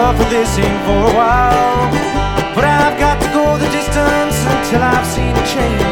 off of this scene for a while, but I've got to go the distance until I've seen a change.